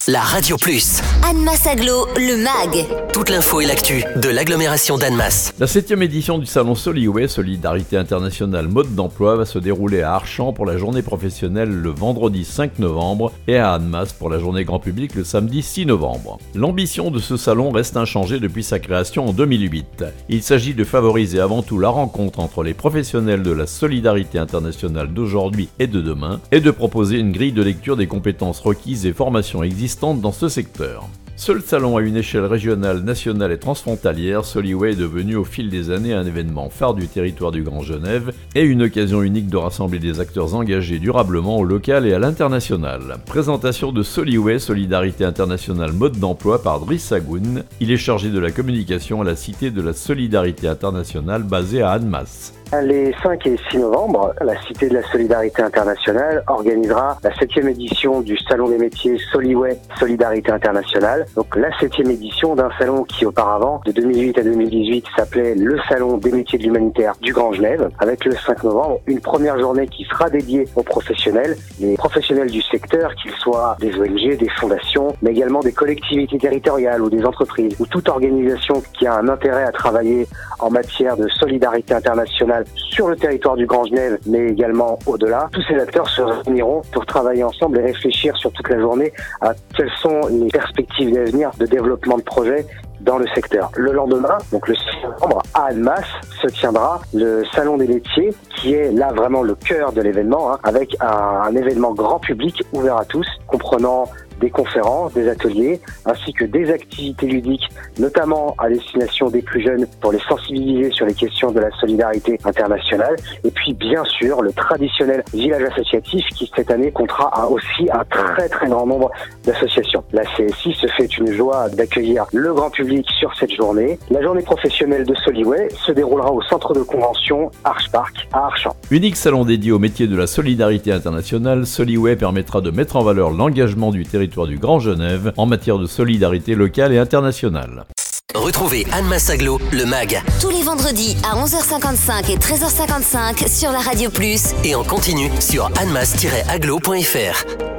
la Radio Plus. Annemasse Agglo, le MAG. Toute l'info et l'actu de l'agglomération d'Annemasse. La 7e édition du salon Soliway, Solidarité Internationale Mode d'Emploi, va se dérouler à Archamps pour la journée professionnelle le vendredi 5 novembre et à Annemasse pour la journée grand public le samedi 6 novembre. L'ambition de ce salon reste inchangée depuis sa création en 2008. Il s'agit de favoriser avant tout la rencontre entre les professionnels de la solidarité internationale d'aujourd'hui et de demain et de proposer une grille de lecture des compétences requises et formations existantes dans ce secteur. Seul salon à une échelle régionale, nationale et transfrontalière, Soliway est devenu au fil des années un événement phare du territoire du Grand Genève et une occasion unique de rassembler des acteurs engagés durablement au local et à l'international. Présentation de Soliway, Solidarité Internationale Mode d'Emploi par Driss Sagoun. Il est chargé de la communication à la Cité de la Solidarité Internationale basée à Annemasse. Les 5 et 6 novembre, la Cité de la Solidarité Internationale organisera la 7e édition du Salon des métiers Soliway Solidarité Internationale. Donc la 7e édition d'un salon qui auparavant, de 2008 à 2018, s'appelait le Salon des métiers de l'humanitaire du Grand Genève, avec le 5 novembre, une première journée qui sera dédiée aux professionnels, les professionnels du secteur, qu'ils soient des ONG, des fondations, mais également des collectivités territoriales ou des entreprises, ou toute organisation qui a un intérêt à travailler en matière de solidarité internationale sur le territoire du Grand Genève, mais également au-delà. Tous ces acteurs se réuniront pour travailler ensemble et réfléchir sur toute la journée à quelles sont les perspectives d'avenir de développement de projets dans le secteur. Le lendemain, donc le 6 novembre, à Annemasse, se tiendra le Salon des métiers, qui est là vraiment le cœur de l'événement, avec un événement grand public ouvert à tous, comprenant des conférences, des ateliers, ainsi que des activités ludiques, notamment à destination des plus jeunes pour les sensibiliser sur les questions de la solidarité internationale. Et puis, bien sûr, le traditionnel village associatif qui, cette année, comptera aussi un très très grand nombre d'associations. La CSI se fait une joie d'accueillir le grand public sur cette journée. La journée professionnelle de Soliway se déroulera au centre de convention Archpark à Archamps. Unique salon dédié au métier de la solidarité internationale, Soliway permettra de mettre en valeur l'engagement du territoire du Grand Genève en matière de solidarité locale et internationale. Retrouvez Annemasse Agglo, le MAG. Tous les vendredis à 11h55 et 13h55 sur la Radio Plus. Et en continu sur annemasse-agglo.fr.